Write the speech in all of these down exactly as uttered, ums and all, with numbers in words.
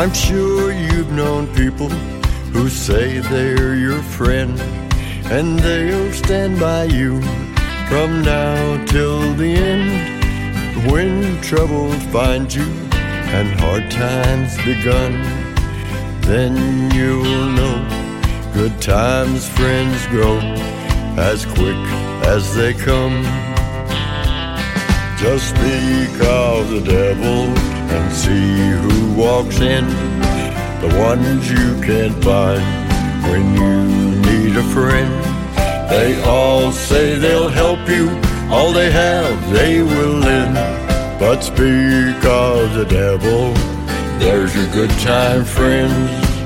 I'm sure you've known people who say they're your friend, and they'll stand by you from now till the end. When troubles find you and hard times begun, then you'll know good times friends grow as quick as they come. Just speak of the devil and see who walks in, the ones you can't find when you need a friend. They all say they'll help you, all they have they will lend. But speak of the devil, there's your good time friends.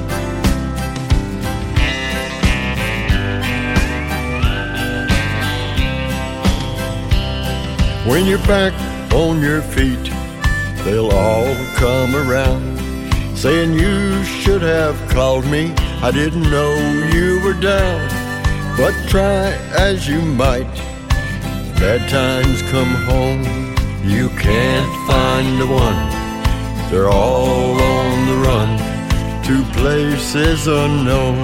When you're back on your feet, they'll all come around, saying you should have called me, I didn't know you were down. But try as you might, bad times come home, you can't find the one. They're all on the run to places unknown.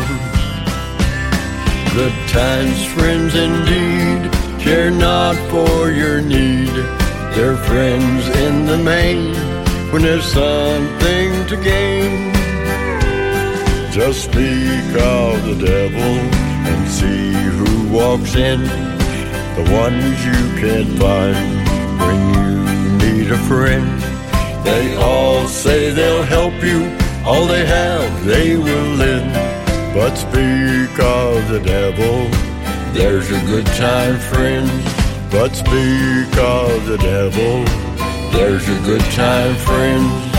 Good times friends indeed care not for your need. They're friends in the main when there's something to gain. Just speak of the devil and see who walks in, the ones you can't find when you need a friend. They all say they'll help you, all they have they will lend. But speak of the devil, there's your good time friends. But speak of the devil, there's your good time friends.